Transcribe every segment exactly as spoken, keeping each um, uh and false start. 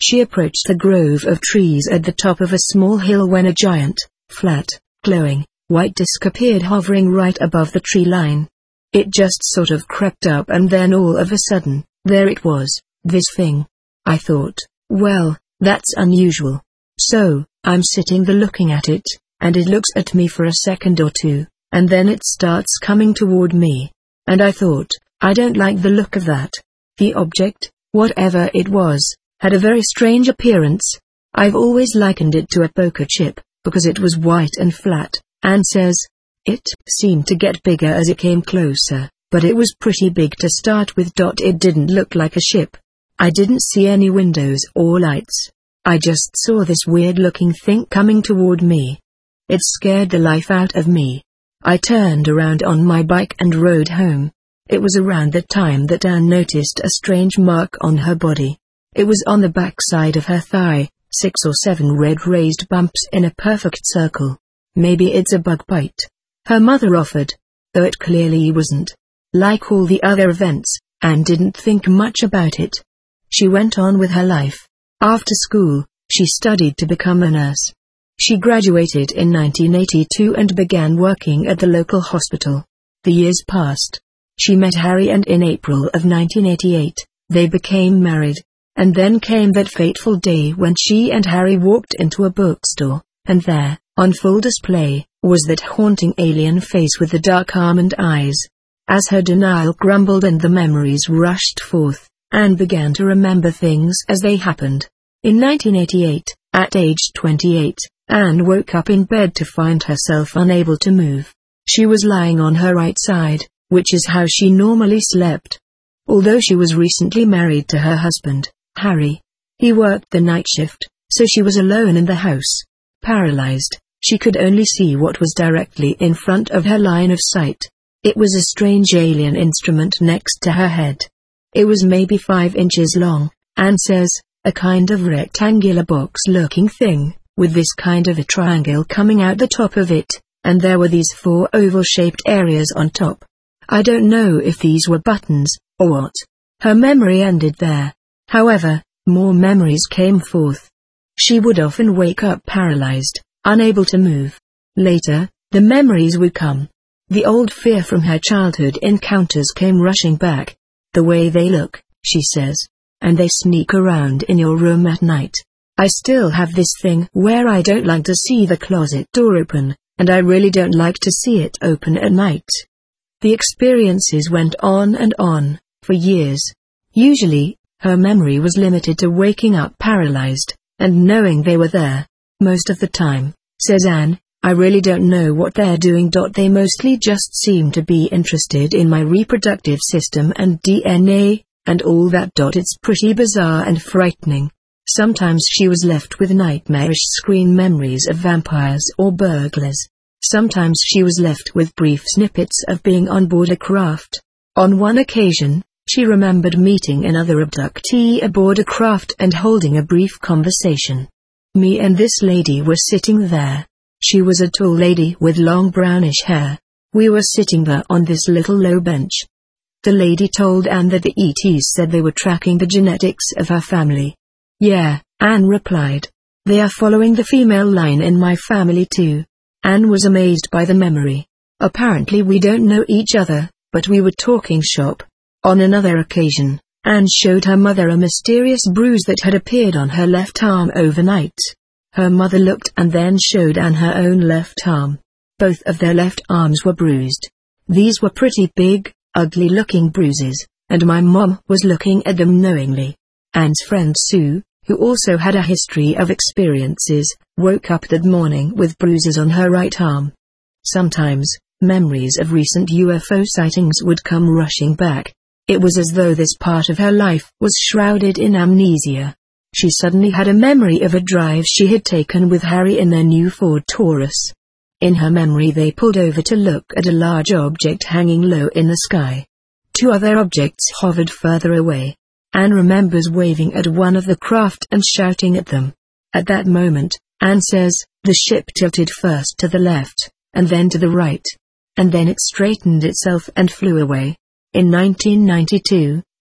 She approached the grove of trees at the top of a small hill when a giant, flat, glowing, white disk appeared hovering right above the tree line. It just sort of crept up and then all of a sudden, there it was, this thing. I thought, well, that's unusual. So, I'm sitting there looking at it, and it looks at me for a second or two, and then it starts coming toward me. And I thought, I don't like the look of that. The object, whatever it was, had a very strange appearance. I've always likened it to a poker chip, because it was white and flat. Anne says, it seemed to get bigger as it came closer, but it was pretty big to start with. It didn't look like a ship. I didn't see any windows or lights. I just saw this weird-looking thing coming toward me. It scared the life out of me. I turned around on my bike and rode home. It was around that time that Anne noticed a strange mark on her body. It was on the back side of her thigh, six or seven red raised bumps in a perfect circle. Maybe it's a bug bite, her mother offered. Though it clearly wasn't. Like all the other events, Anne didn't think much about it. She went on with her life. After school, she studied to become a nurse. She graduated in nineteen eighty-two and began working at the local hospital. The years passed. She met Harry and in April of nineteen eighty-eight, they became married. And then came that fateful day when she and Harry walked into a bookstore, and there, on full display, was that haunting alien face with the dark almond eyes. As her denial grumbled and the memories rushed forth, Anne began to remember things as they happened. In nineteen eighty-eight, at age twenty-eight, Anne woke up in bed to find herself unable to move. She was lying on her right side, which is how she normally slept. Although she was recently married to her husband, Harry. He worked the night shift, so she was alone in the house. Paralyzed, she could only see what was directly in front of her line of sight. It was a strange alien instrument next to her head. It was maybe five inches long, Anne says, a kind of rectangular box-looking thing, with this kind of a triangle coming out the top of it, and there were these four oval-shaped areas on top. I don't know if these were buttons, or what. Her memory ended there. However, more memories came forth. She would often wake up paralyzed, unable to move. Later, the memories would come. The old fear from her childhood encounters came rushing back. The way they look, she says, and they sneak around in your room at night. I still have this thing where I don't like to see the closet door open, and I really don't like to see it open at night. The experiences went on and on, for years. Usually, her memory was limited to waking up paralyzed, and knowing they were there. Most of the time, says Anne, I really don't know what they're doing. They mostly just seem to be interested in my reproductive system and D N A, and all that. It's pretty bizarre and frightening. Sometimes she was left with nightmarish screen memories of vampires or burglars. Sometimes she was left with brief snippets of being on board a craft. On one occasion, she remembered meeting another abductee aboard a craft and holding a brief conversation. Me and this lady were sitting there. She was a tall lady with long brownish hair. We were sitting there on this little low bench. The lady told Anne that the E Ts said they were tracking the genetics of her family. Yeah, Anne replied. They are following the female line in my family too. Anne was amazed by the memory. Apparently we don't know each other, but we were talking shop. On another occasion, Anne showed her mother a mysterious bruise that had appeared on her left arm overnight. Her mother looked and then showed Anne her own left arm. Both of their left arms were bruised. These were pretty big, ugly-looking bruises, and my mom was looking at them knowingly. Anne's friend Sue, who also had a history of experiences, woke up that morning with bruises on her right arm. Sometimes, memories of recent U F O sightings would come rushing back. It was as though this part of her life was shrouded in amnesia. She suddenly had a memory of a drive she had taken with Harry in their new Ford Taurus. In her memory they pulled over to look at a large object hanging low in the sky. Two other objects hovered further away. Anne remembers waving at one of the craft and shouting at them. At that moment, Anne says, the ship tilted first to the left, and then to the right. And then it straightened itself and flew away. In nineteen ninety-two,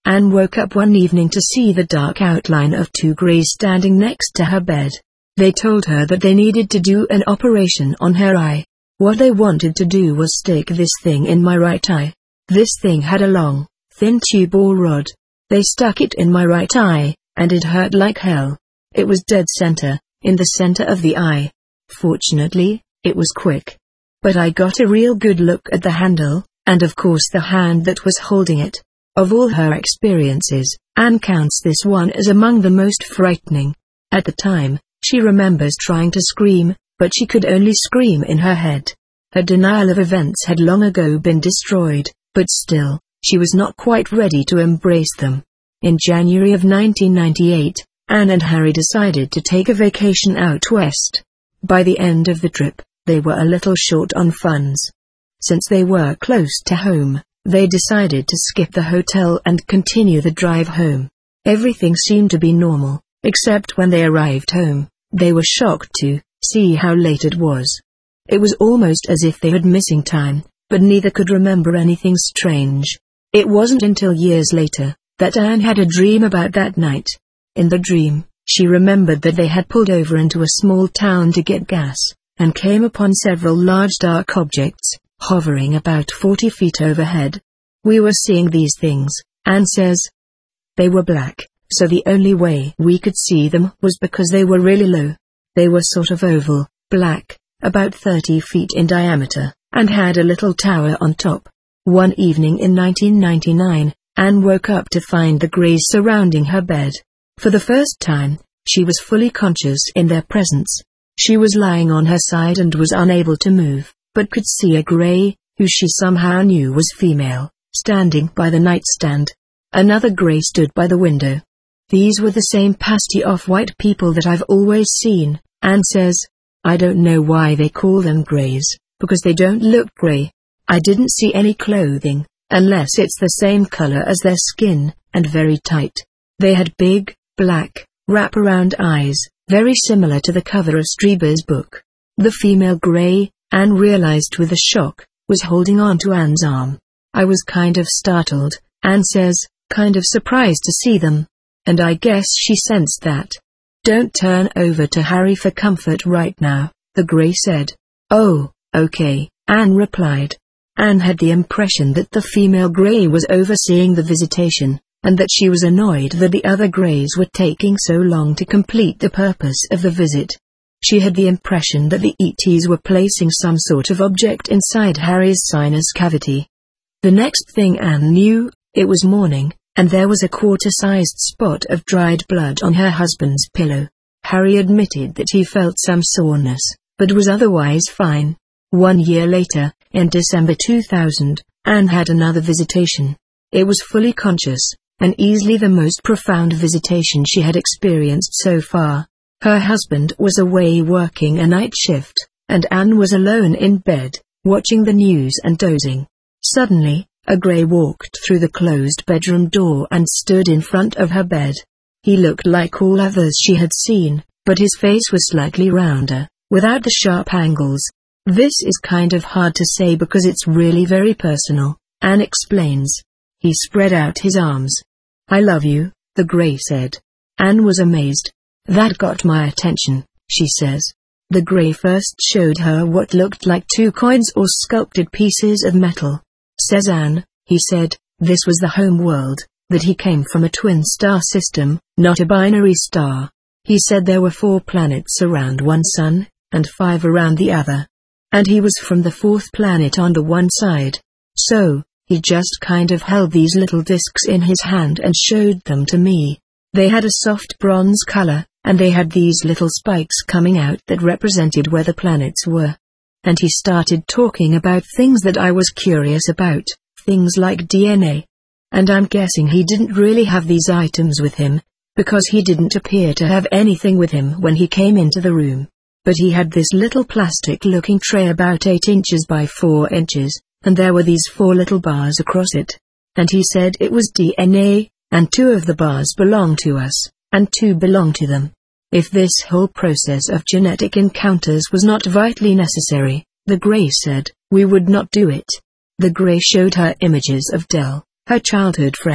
Anne woke up one evening to see the dark outline of two greys standing next to her bed. They told her that they needed to do an operation on her eye. What they wanted to do was stick this thing in my right eye. This thing had a long, thin tube or rod. They stuck it in my right eye, and it hurt like hell. It was dead center, in the center of the eye. Fortunately, it was quick. But I got a real good look at the handle, and of course the hand that was holding it. Of all her experiences, Anne counts this one as among the most frightening. At the time, she remembers trying to scream, but she could only scream in her head. Her denial of events had long ago been destroyed, but still, she was not quite ready to embrace them. In January of nineteen ninety-eight, Anne and Harry decided to take a vacation out west. By the end of the trip, they were a little short on funds. Since they were close to home, they decided to skip the hotel and continue the drive home. Everything seemed to be normal, except when they arrived home, they were shocked to see how late it was. It was almost as if they had missing time, but neither could remember anything strange. It wasn't until years later that Anne had a dream about that night. In the dream, she remembered that they had pulled over into a small town to get gas, and came upon several large dark objects, hovering about forty feet overhead. We were seeing these things, Anne says. They were black, so the only way we could see them was because they were really low. They were sort of oval, black, about thirty feet in diameter, and had a little tower on top. One evening in nineteen ninety-nine, Anne woke up to find the greys surrounding her bed. For the first time, she was fully conscious in their presence. She was lying on her side and was unable to move, but could see a grey, who she somehow knew was female, standing by the nightstand. Another grey stood by the window. These were the same pasty off-white people that I've always seen, Anne says. I don't know why they call them greys, because they don't look grey. I didn't see any clothing, unless it's the same color as their skin, and very tight. They had big, black, wrap-around eyes, very similar to the cover of Strieber's book. The female grey, Anne realized with a shock, was holding on to Anne's arm. I was kind of startled, Anne says, kind of surprised to see them. And I guess she sensed that. Don't turn over to Harry for comfort right now, the grey said. Oh, okay, Anne replied. Anne had the impression that the female grey was overseeing the visitation, and that she was annoyed that the other greys were taking so long to complete the purpose of the visit. She had the impression that the E Ts were placing some sort of object inside Harry's sinus cavity. The next thing Anne knew, it was morning, and there was a quarter-sized spot of dried blood on her husband's pillow. Harry admitted that he felt some soreness, but was otherwise fine. One year later, in December two thousand, Anne had another visitation. It was fully conscious, and easily the most profound visitation she had experienced so far. Her husband was away working a night shift, and Anne was alone in bed, watching the news and dozing. Suddenly, a grey walked through the closed bedroom door and stood in front of her bed. He looked like all others she had seen, but his face was slightly rounder, without the sharp angles. This is kind of hard to say because it's really very personal, Anne explains. He spread out his arms. I love you, the grey said. Anne was amazed. That got my attention, she says. The grey first showed her what looked like two coins or sculpted pieces of metal. Says Anne, he said, this was the home world, that he came from a twin star system, not a binary star. He said there were four planets around one sun, and five around the other. And he was from the fourth planet on the one side. So, he just kind of held these little discs in his hand and showed them to me. They had a soft bronze color, and they had these little spikes coming out that represented where the planets were. And he started talking about things that I was curious about, things like D N A. And I'm guessing he didn't really have these items with him, because he didn't appear to have anything with him when he came into the room. But he had this little plastic-looking tray about eight inches by four inches, and there were these four little bars across it. And he said it was D N A, and two of the bars belong to us, and two belong to them. If this whole process of genetic encounters was not vitally necessary, the grey said, we would not do it. The grey showed her images of Dell, her childhood friend,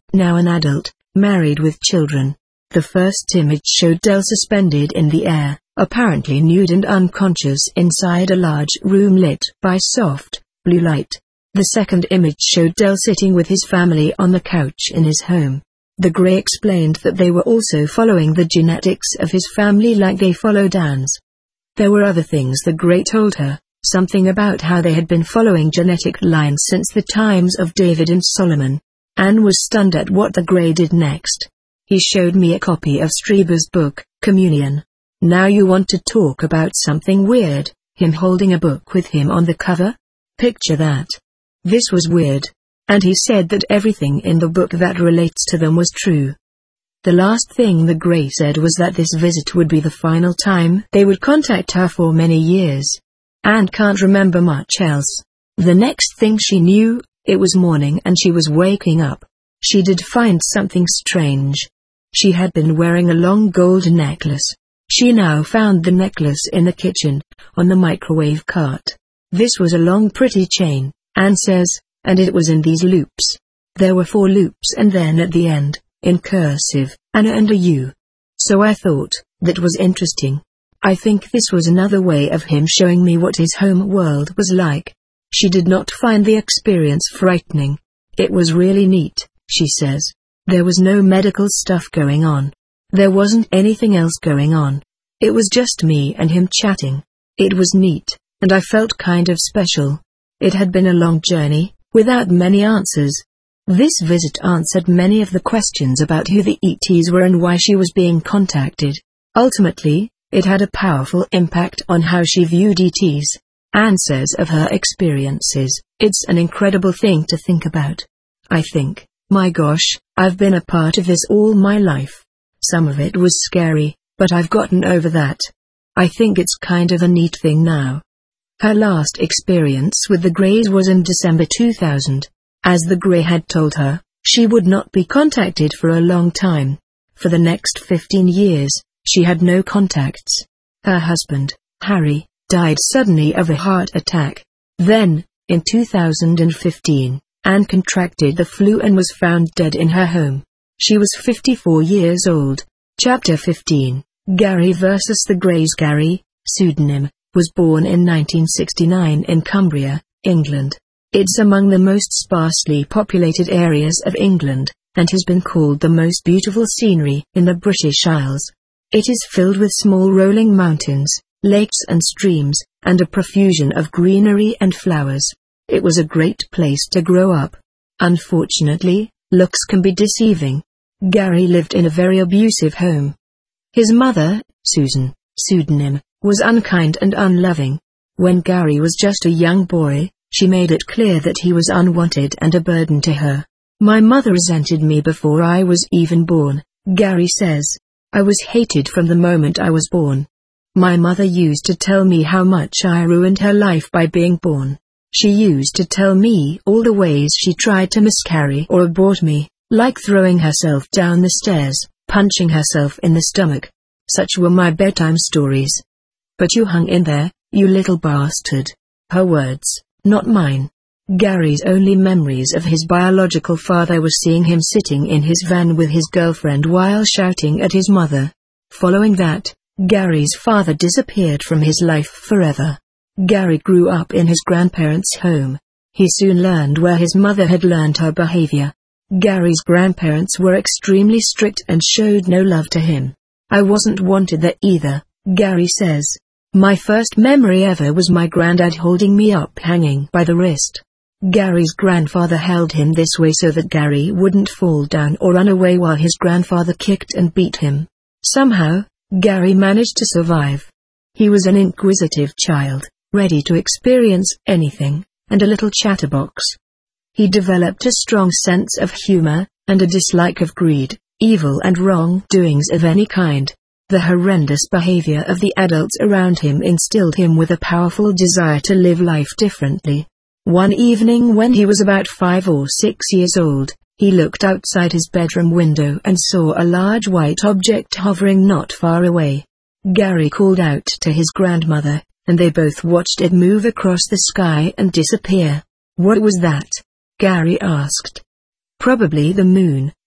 now an adult, married with children. The first image showed Dell suspended in the air, apparently nude and unconscious inside a large room lit by soft, blue light. The second image showed Dell sitting with his family on the couch in his home. The Grey explained that they were also following the genetics of his family like they followed Anne's. There were other things the Grey told her, something about how they had been following genetic lines since the times of David and Solomon. Anne was stunned at what the Grey did next. He showed me a copy of Strieber's book, Communion. Now you want to talk about something weird, him holding a book with him on the cover? Picture that. This was weird. And he said that everything in the book that relates to them was true. The last thing the Grey said was that this visit would be the final time they would contact her for many years. Anne can't remember much else. The next thing she knew, it was morning and she was waking up. She did find something strange. She had been wearing a long gold necklace. She now found the necklace in the kitchen, on the microwave cart. This was a long pretty chain, Anne says, and it was in these loops. There were four loops and then at the end, in cursive, Anna and a U. So I thought, that was interesting. I think this was another way of him showing me what his home world was like. She did not find the experience frightening. It was really neat, she says. There was no medical stuff going on. There wasn't anything else going on. It was just me and him chatting. It was neat, and I felt kind of special. It had been a long journey, without many answers. This visit answered many of the questions about who the E Ts were and why she was being contacted. Ultimately, it had a powerful impact on how she viewed E Ts. Anne says of her experiences, it's an incredible thing to think about. I think, my gosh, I've been a part of this all my life. Some of it was scary, but I've gotten over that. I think it's kind of a neat thing now. Her last experience with the Greys was in December two thousand. As the Grey had told her, she would not be contacted for a long time. For the next fifteen years, she had no contacts. Her husband, Harry, died suddenly of a heart attack. Then, in two thousand fifteen, Anne contracted the flu and was found dead in her home. She was fifty-four years old. Chapter fifteen, Gary versus the Greys. Gary, pseudonym, was born in nineteen sixty-nine in Cumbria, England. It's among the most sparsely populated areas of England, and has been called the most beautiful scenery in the British Isles. It is filled with small rolling mountains, lakes and streams, and a profusion of greenery and flowers. It was a great place to grow up. Unfortunately, looks can be deceiving. Gary lived in a very abusive home. His mother, Susan, pseudonym, was unkind and unloving. When Gary was just a young boy, she made it clear that he was unwanted and a burden to her. My mother resented me before I was even born, Gary says. I was hated from the moment I was born. My mother used to tell me how much I ruined her life by being born. She used to tell me all the ways she tried to miscarry or abort me, like throwing herself down the stairs, punching herself in the stomach. Such were my bedtime stories. But you hung in there, you little bastard. Her words, not mine. Gary's only memories of his biological father was seeing him sitting in his van with his girlfriend while shouting at his mother. Following that, Gary's father disappeared from his life forever. Gary grew up in his grandparents' home. He soon learned where his mother had learned her behavior. Gary's grandparents were extremely strict and showed no love to him. I wasn't wanted there either, Gary says. My first memory ever was my granddad holding me up hanging by the wrist. Gary's grandfather held him this way so that Gary wouldn't fall down or run away while his grandfather kicked and beat him. Somehow, Gary managed to survive. He was an inquisitive child, ready to experience anything, and a little chatterbox. He developed a strong sense of humor, and a dislike of greed, evil and wrongdoings of any kind. The horrendous behavior of the adults around him instilled him with a powerful desire to live life differently. One evening when he was about five or six years old, he looked outside his bedroom window and saw a large white object hovering not far away. Gary called out to his grandmother, and they both watched it move across the sky and disappear. What was that? Gary asked. Probably the moon,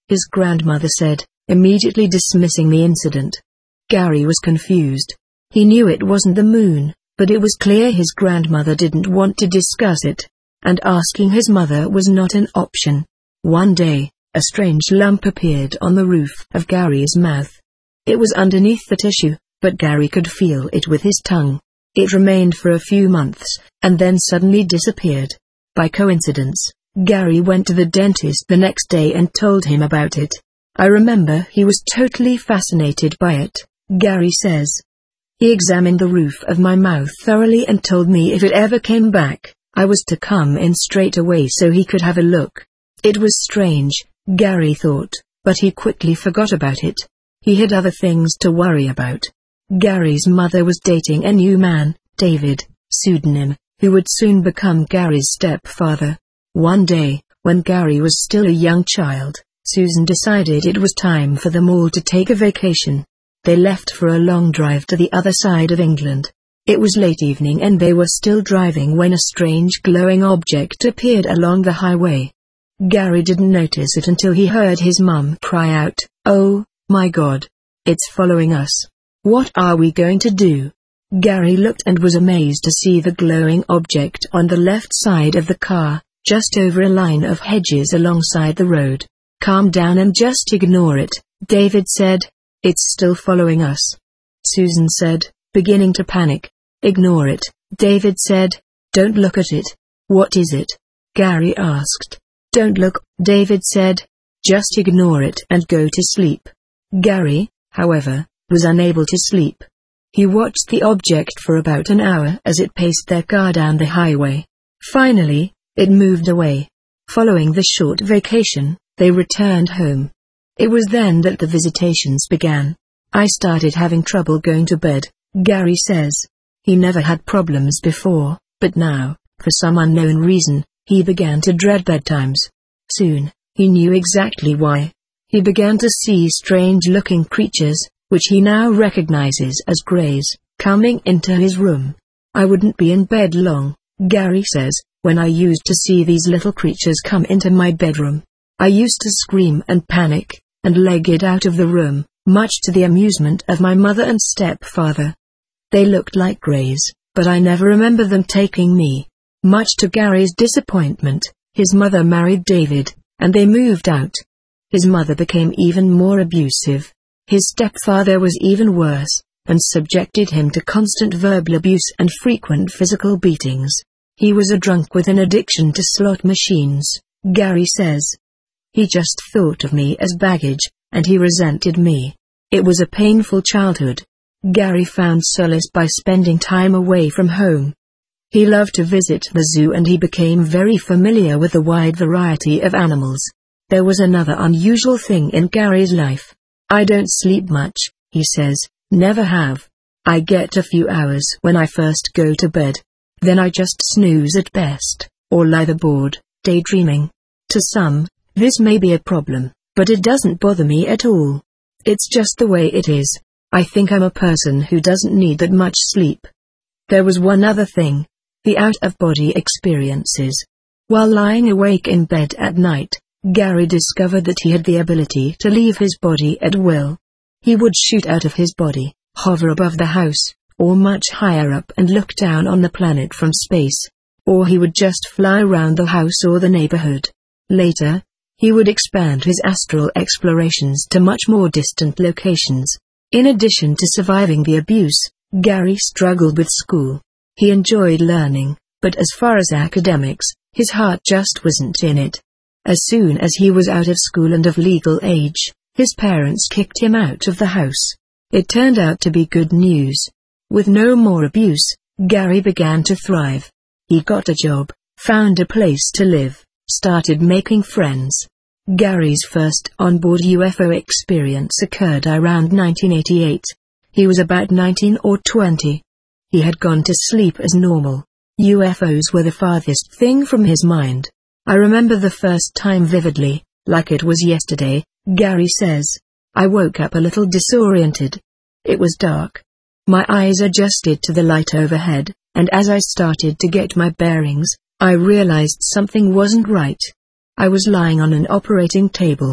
his grandmother said, immediately dismissing the incident. Gary was confused. He knew it wasn't the moon, but it was clear his grandmother didn't want to discuss it. And asking his mother was not an option. One day, a strange lump appeared on the roof of Gary's mouth. It was underneath the tissue, but Gary could feel it with his tongue. It remained for a few months, and then suddenly disappeared. By coincidence, Gary went to the dentist the next day and told him about it. I remember he was totally fascinated by it, Gary says. He examined the roof of my mouth thoroughly and told me if it ever came back, I was to come in straight away so he could have a look. It was strange, Gary thought, but he quickly forgot about it. He had other things to worry about. Gary's mother was dating a new man, David, pseudonym, who would soon become Gary's stepfather. One day, when Gary was still a young child, Susan decided it was time for them all to take a vacation. They left for a long drive to the other side of England. It was late evening and they were still driving when a strange glowing object appeared along the highway. Gary didn't notice it until he heard his mum cry out, "Oh, my God! It's following us. What are we going to do?" Gary looked and was amazed to see the glowing object on the left side of the car, just over a line of hedges alongside the road. "Calm down and just ignore it," David said. "It's still following us," Susan said, beginning to panic. "Ignore it," David said. "Don't look at it." "What is it?" Gary asked. "Don't look," David said. "Just ignore it and go to sleep." Gary, however, was unable to sleep. He watched the object for about an hour as it paced their car down the highway. Finally, it moved away. Following the short vacation, they returned home. It was then that the visitations began. "I started having trouble going to bed," Gary says. He never had problems before, but now, for some unknown reason, he began to dread bedtimes. Soon, he knew exactly why. He began to see strange-looking creatures, which he now recognizes as greys, coming into his room. "I wouldn't be in bed long," Gary says, "when I used to see these little creatures come into my bedroom. I used to scream and panic, and leg it out of the room, much to the amusement of my mother and stepfather. They looked like greys, but I never remember them taking me." Much to Gary's disappointment, his mother married David, and they moved out. His mother became even more abusive. His stepfather was even worse, and subjected him to constant verbal abuse and frequent physical beatings. He was a drunk with an addiction to slot machines, Gary says. "He just thought of me as baggage, and he resented me. It was a painful childhood." Gary found solace by spending time away from home. He loved to visit the zoo and he became very familiar with the wide variety of animals. There was another unusual thing in Gary's life. "I don't sleep much," he says, "never have. I get a few hours when I first go to bed. Then I just snooze at best, or lie bored, daydreaming. To some, this may be a problem, but it doesn't bother me at all. It's just the way it is. I think I'm a person who doesn't need that much sleep." There was one other thing. The out-of-body experiences. While lying awake in bed at night, Gary discovered that he had the ability to leave his body at will. He would shoot out of his body, hover above the house, or much higher up and look down on the planet from space. Or he would just fly around the house or the neighborhood. Later, he would expand his astral explorations to much more distant locations. In addition to surviving the abuse, Gary struggled with school. He enjoyed learning, but as far as academics, his heart just wasn't in it. As soon as he was out of school and of legal age, his parents kicked him out of the house. It turned out to be good news. With no more abuse, Gary began to thrive. He got a job, found a place to live, started making friends. Gary's first onboard U F O experience occurred around nineteen eighty-eight. He was about nineteen or twenty. He had gone to sleep as normal. U F Os were the farthest thing from his mind. "I remember the first time vividly, like it was yesterday," Gary says. "I woke up a little disoriented. It was dark. My eyes adjusted to the light overhead, and as I started to get my bearings, I realized something wasn't right. I was lying on an operating table.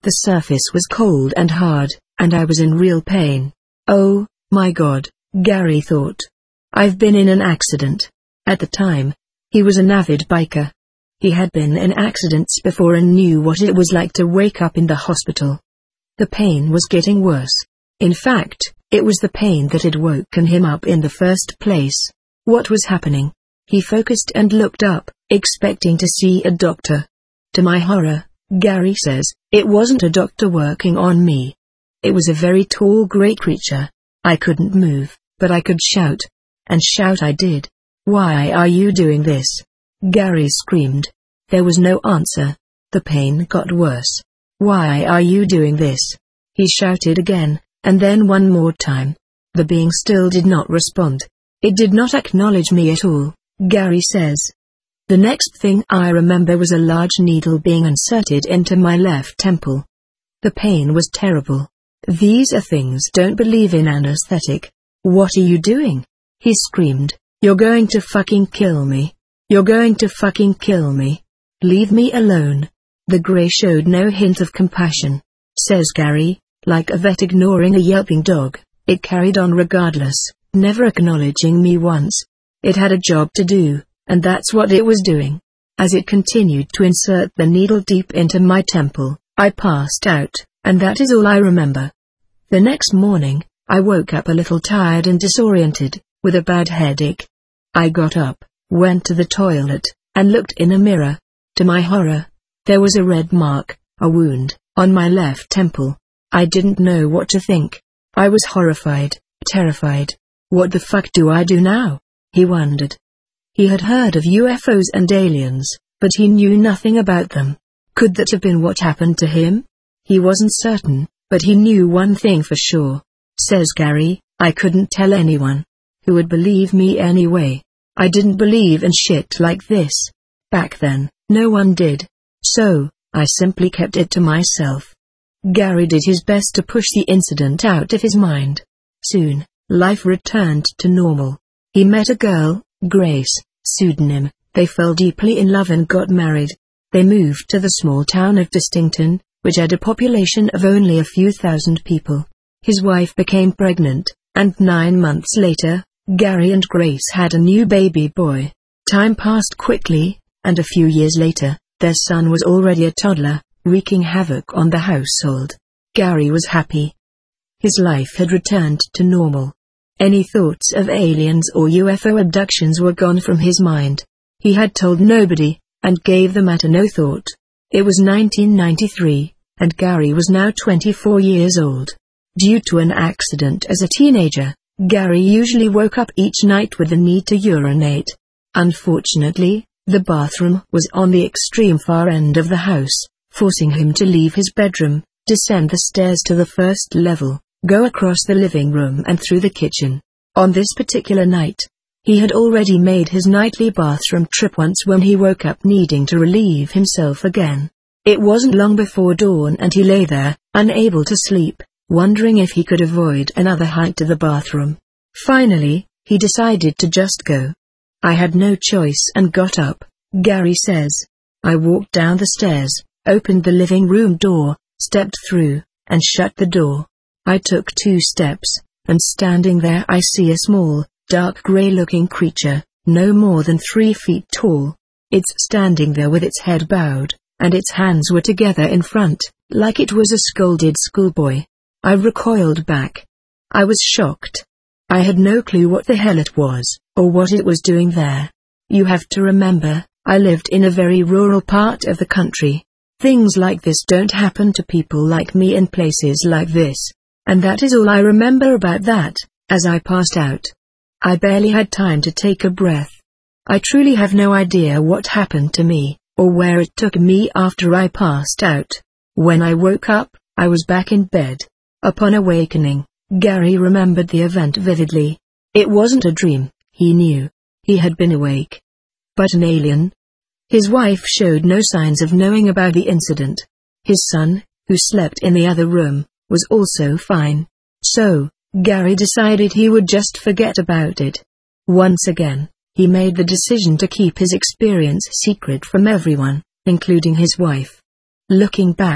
The surface was cold and hard, and I was in real pain. Oh, my God, Gary thought. I've been in an accident. At the time, he was an avid biker. He had been in accidents before and knew what it was like to wake up in the hospital. The pain was getting worse. In fact, it was the pain that had woken him up in the first place. What was happening? He focused and looked up, expecting to see a doctor. To my horror, Gary says, it wasn't a doctor working on me. It was a very tall grey creature. I couldn't move, but I could shout. And shout I did. Why are you doing this? Gary screamed. There was no answer. The pain got worse. Why are you doing this? He shouted again, and then one more time. The being still did not respond. It did not acknowledge me at all, Gary says. The next thing I remember was a large needle being inserted into my left temple. The pain was terrible. These are things don't believe in anesthetic. What are you doing? He screamed. You're going to fucking kill me. You're going to fucking kill me. Leave me alone. The grey showed no hint of compassion, says Gary, like a vet ignoring a yelping dog. It carried on regardless, never acknowledging me once. It had a job to do, and that's what it was doing. As it continued to insert the needle deep into my temple, I passed out, and that is all I remember. The next morning, I woke up a little tired and disoriented, with a bad headache. I got up, went to the toilet, and looked in a mirror. To my horror, there was a red mark, a wound, on my left temple. I didn't know what to think. I was horrified, terrified. What the fuck do I do now? He wondered. He had heard of U F Os and aliens, but he knew nothing about them. Could that have been what happened to him? He wasn't certain, but he knew one thing for sure. Says Gary, I couldn't tell anyone. Who would believe me anyway? I didn't believe in shit like this. Back then, no one did. So, I simply kept it to myself. Gary did his best to push the incident out of his mind. Soon, life returned to normal. He met a girl, Grace, pseudonym. They fell deeply in love and got married. They moved to the small town of Distington, which had a population of only a few thousand people. His wife became pregnant, and nine months later, Gary and Grace had a new baby boy. Time passed quickly, and a few years later, their son was already a toddler, wreaking havoc on the household. Gary was happy. His life had returned to normal. Any thoughts of aliens or U F O abductions were gone from his mind. He had told nobody, and gave the matter no thought. It was nineteen ninety-three, and Gary was now twenty-four years old. Due to an accident as a teenager, Gary usually woke up each night with the need to urinate. Unfortunately, the bathroom was on the extreme far end of the house, forcing him to leave his bedroom, descend the stairs to the first level, go across the living room and through the kitchen. On this particular night, he had already made his nightly bathroom trip once when he woke up needing to relieve himself again. It wasn't long before dawn and he lay there, unable to sleep, wondering if he could avoid another hike to the bathroom. Finally, he decided to just go. I had no choice and got up, Gary says. I walked down the stairs, opened the living room door, stepped through, and shut the door. I took two steps, and standing there I see a small, dark grey-looking creature, no more than three feet tall. It's standing there with its head bowed, and its hands were together in front, like it was a scolded schoolboy. I recoiled back. I was shocked. I had no clue what the hell it was, or what it was doing there. You have to remember, I lived in a very rural part of the country. Things like this don't happen to people like me in places like this. And that is all I remember about that, as I passed out. I barely had time to take a breath. I truly have no idea what happened to me, or where it took me after I passed out. When I woke up, I was back in bed. Upon awakening, Gary remembered the event vividly. It wasn't a dream, he knew. He had been awake. But an alien? His wife showed no signs of knowing about the incident. His son, who slept in the other room, was also fine. So, Gary decided he would just forget about it. Once again, he made the decision to keep his experience secret from everyone, including his wife. Looking back,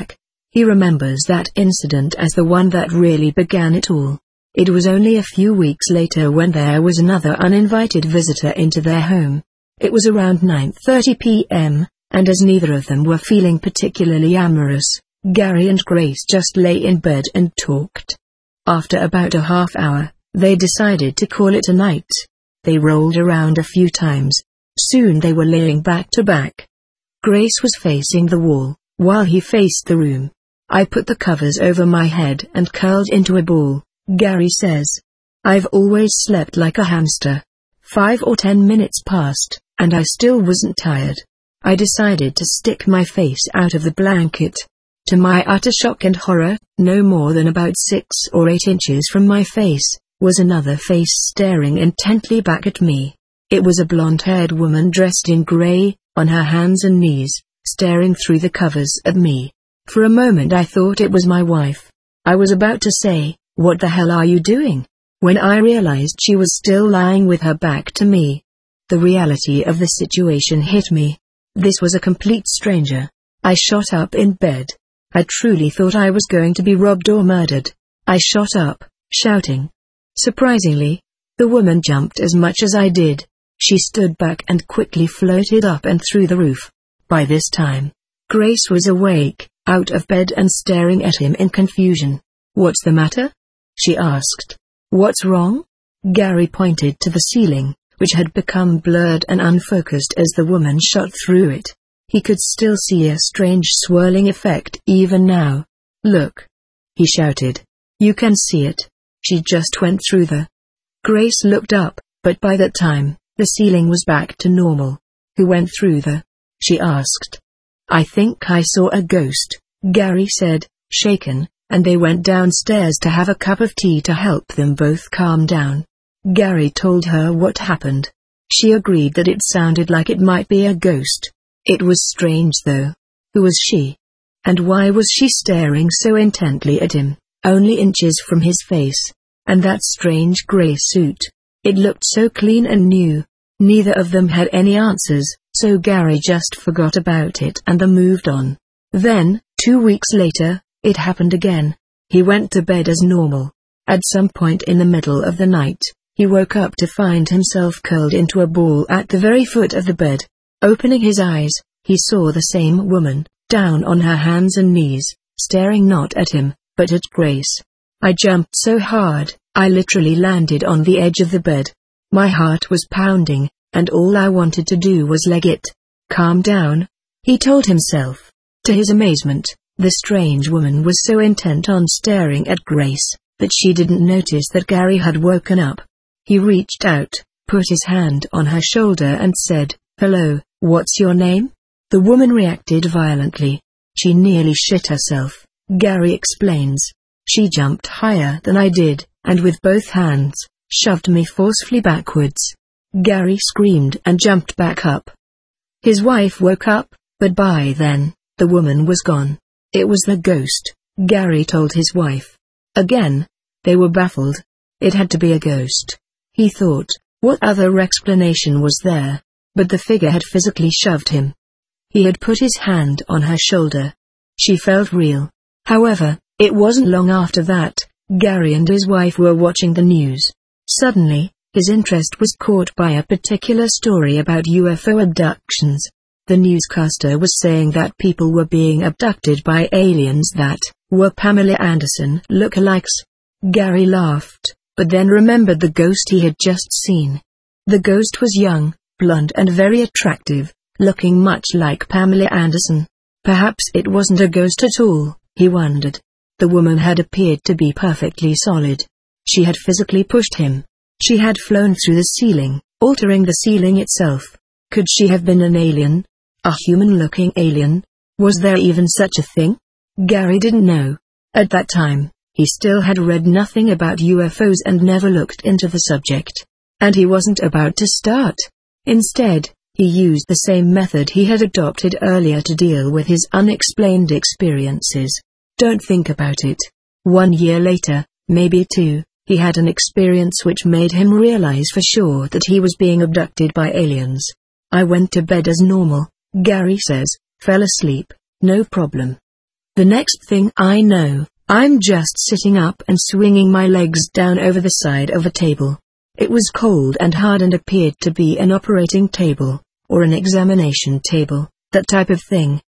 He remembers that incident as the one that really began it all. It was only a few weeks later when there was another uninvited visitor into their home. It was around nine thirty p m, and as neither of them were feeling particularly amorous, Gary and Grace just lay in bed and talked. After about a half hour, they decided to call it a night. They rolled around a few times. Soon they were laying back to back. Grace was facing the wall, while he faced the room. I put the covers over my head and curled into a ball, Gary says. I've always slept like a hamster. Five or ten minutes passed, and I still wasn't tired. I decided to stick my face out of the blanket. To my utter shock and horror, no more than about six or eight inches from my face, was another face staring intently back at me. It was a blonde-haired woman dressed in grey, on her hands and knees, staring through the covers at me. For a moment I thought it was my wife. I was about to say, "What the hell are you doing?" when I realized she was still lying with her back to me. The reality of the situation hit me. This was a complete stranger. I shot up in bed. I truly thought I was going to be robbed or murdered. I shot up, shouting. Surprisingly, the woman jumped as much as I did. She stood back and quickly floated up and through the roof. By this time, Grace was awake, out of bed and staring at him in confusion. "What's the matter?" she asked. "What's wrong?" Gary pointed to the ceiling, which had become blurred and unfocused as the woman shot through it. He could still see a strange swirling effect even now. "Look!" he shouted. "You can see it. She just went through the..." Grace looked up, but by that time, the ceiling was back to normal. "Who went through the..." she asked. "I think I saw a ghost," Gary said, shaken, and they went downstairs to have a cup of tea to help them both calm down. Gary told her what happened. She agreed that it sounded like it might be a ghost. It was strange though. Who was she? And why was she staring so intently at him, only inches from his face? And that strange grey suit. It looked so clean and new. Neither of them had any answers, so Gary just forgot about it and then moved on. Then, two weeks later, it happened again. He went to bed as normal. At some point in the middle of the night, he woke up to find himself curled into a ball at the very foot of the bed. Opening his eyes, he saw the same woman, down on her hands and knees, staring not at him, but at Grace. I jumped so hard, I literally landed on the edge of the bed. My heart was pounding, and all I wanted to do was leg it. "Calm down," he told himself. To his amazement, the strange woman was so intent on staring at Grace, that she didn't notice that Gary had woken up. He reached out, put his hand on her shoulder and said, "Hello, what's your name?" The woman reacted violently. She nearly shit herself, Gary explains. She jumped higher than I did, and with both hands, shoved me forcefully backwards. Gary screamed and jumped back up. His wife woke up, but by then, the woman was gone. It was the ghost, Gary told his wife. Again, they were baffled. It had to be a ghost. He thought, what other explanation was there? But the figure had physically shoved him. He had put his hand on her shoulder. She felt real. However, it wasn't long after that, Gary and his wife were watching the news. Suddenly, his interest was caught by a particular story about U F O abductions. The newscaster was saying that people were being abducted by aliens that were Pamela Anderson lookalikes. Gary laughed, but then remembered the ghost he had just seen. The ghost was young, blonde and very attractive, looking much like Pamela Anderson. Perhaps it wasn't a ghost at all, he wondered. The woman had appeared to be perfectly solid. She had physically pushed him. She had flown through the ceiling, altering the ceiling itself. Could she have been an alien? A human-looking alien? Was there even such a thing? Gary didn't know. At that time, he still had read nothing about U F Os and never looked into the subject. And he wasn't about to start. Instead, he used the same method he had adopted earlier to deal with his unexplained experiences. Don't think about it. One year later, maybe two, he had an experience which made him realize for sure that he was being abducted by aliens. "I went to bed as normal," Gary says, "fell asleep, no problem. The next thing I know, I'm just sitting up and swinging my legs down over the side of a table. It was cold and hard and appeared to be an operating table, or an examination table, that type of thing.